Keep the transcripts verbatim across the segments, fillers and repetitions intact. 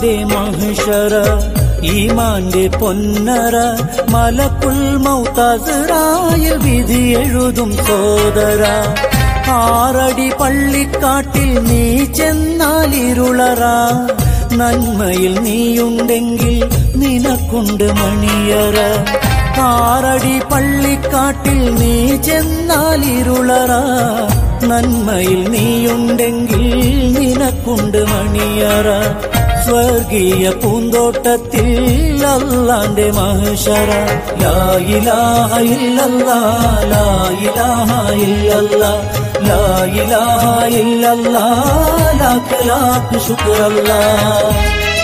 അല്ലാന്റെ മഹ്ശറ ഈമാന്റെ പൊന്നറ മലക്കുൽ മൗതസ്റായിൽ വിധി എഴുതും സോദര ആറടി പള്ളിക്കാട്ടിൽ നീ ചെന്നാൽ ഇരുളറ നന്മയിൽ നീയുണ്ടെങ്കിൽ നിനക്കുണ്ട് മണിയറ ആറടി പള്ളിക്കാട്ടിൽ നീ ചെന്നാൽ ഇരുളറ നന്മയിൽ നീയുണ്ടെങ്കിൽ നിനക്കുണ്ട് മണിയറ സ്വർഗീയ പൂന്തോട്ടത്തിൽ അല്ലാന്റെ മഹ്ശറ ലാ ഇലാഹ ഇല്ലല്ലാഹ് ലാ ഇലാഹ ഇല്ലല്ലാഹ് ലാ ഇലാഹ ഇല്ലല്ലാഹ് ലാഖ് ലാഖ് ശുക്റല്ലാഹ്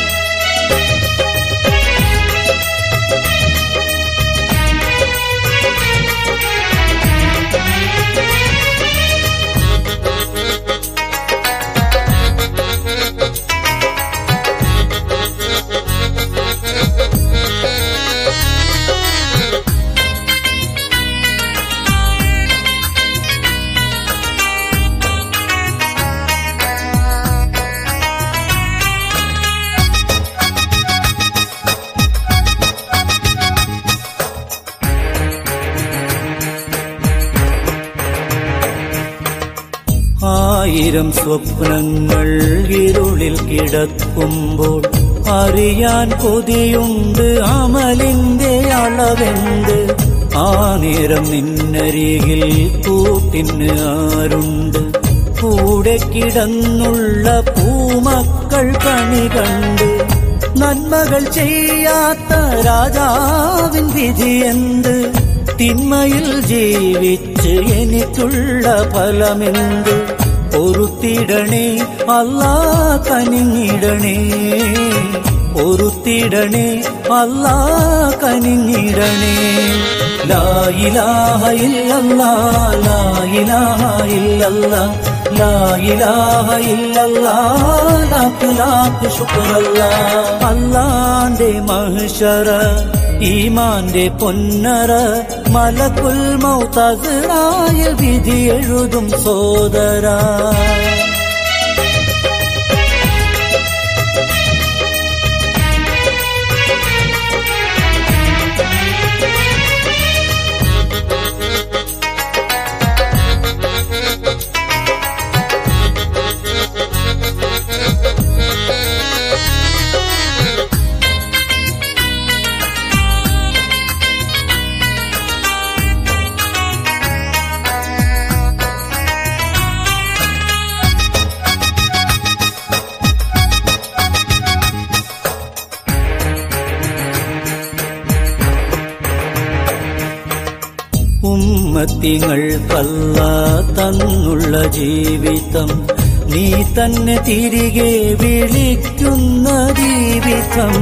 ആയിരം സ്വപ്നങ്ങൾ ഇരുളിൽ കിടക്കുമ്പോൾ അറിയാൻ കൊതിയുണ്ട് അമലിന്റെ അളവെന്ത് ആ നേരം നിന്നരികിൽ കൂട്ടിന് ആരുണ്ട് കൂടെ കിടന്നുള്ള പൂമക്കൾ കണി കണ്ട് നന്മകൾ ചെയ്യാത്ത രാജാവിൻ വിധിയെന്ത് തിന്മയിൽ ജീവിച്ച് എനിക്കുള്ള ഫലമെന്ത് ഒരുത്തിടണേ അല്ലാ കനിഞ്ഞിടണേ ഒരുത്തിടണേ അല്ലാ കനിഞ്ഞിടണേ ലാ ഇലാഹ ഇല്ലല്ലാഹ് ലാ ഇലാഹ ഇല്ലല്ലാഹ് ലാ ഇലാഹ ഇല്ലല്ലാഹ് ലാഖ് ലാഖ് ശുക്റല്ലാഹ് അല്ലാന്റെ മഹ്ശറ ഈമാന്റെ പൊന്നറ മലക്കുൽ മൗതസ്റായിൽ വിധി എഴുതും സോദര ഉമ്മത്തിങ്ങൾക്കല്ലാഹ് തന്നുള്ള ജീവിതം നീ തന്നെ തിരികെ വിളിക്കുന്ന ജീവിതം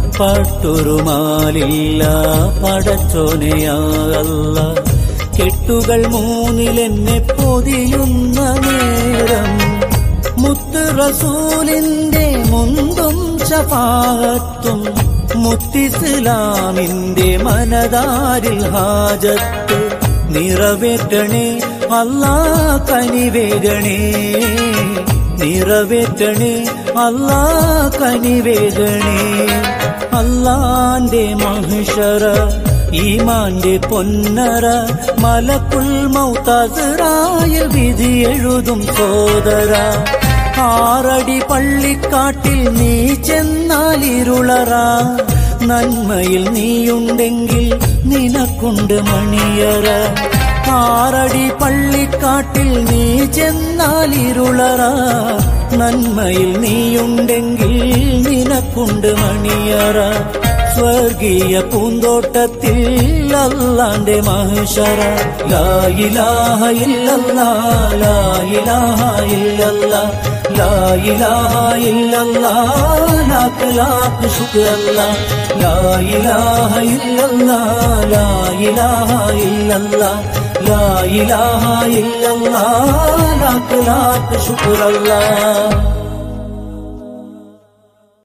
പട്ടുറുമാലില്ല പടച്ചോനെയാ അല്ലാഹ് കെട്ടുകൾ മൂന്നിലെന്നെ പൊതിയുന്ന നേരം മുത്ത് റസൂലിന്റെ മുന്തും ശഫാഅത്തും മുത്തിസ്ലാമിന്റെ മനതാരിൽ ഹാജത്ത് നിറവേറ്റണേ അല്ലാ കനിവേഗണേ നിറവേറ്റണേ അല്ലാ കനിവേഗണേ അല്ലാന്റെ മഹ്ശറ ഈമാന്റെ പൊന്നറ മലക്കുൽ മൗതസ്റായിൽ വിധി എഴുതും സോദര ആറടി പള്ളിക്കാട്ടിൽ നീ ചെന്നാൽ ഇരുളറ നന്മയിൽ നീയുണ്ടെങ്കിൽ നിനക്കുണ്ട് മണിയറ ആറടി പള്ളിക്കാട്ടിൽ നീ ചെന്നാൽ ഇരുളറ നന്മയിൽ നീയുണ്ടെങ്കിൽ നിനക്കുണ്ട് മണിയറ സ്വർഗീയ പൂന്തോട്ടത്തിൽ അല്ലാന്റെ മഹ്ശറ ലാ ഇലാഹ ഇല്ലല്ലാഹ് ലാ ഇലാഹ ഇല്ലല്ലാഹ് ലാ ഇലാഹ ഇല്ലല്ലാഹ് ലാഖ് ലാഖ് ശുക്റല്ലാഹ് ലാ ഇലാഹ ഇല്ലല്ലാഹ് ലാ ഇലാഹ ഇല്ലല്ലാഹ് ലാ ഇലാഹ ഇല്ലല്ലാഹ് ലാഖ് ലാഖ് ശുക്റല്ലാഹ്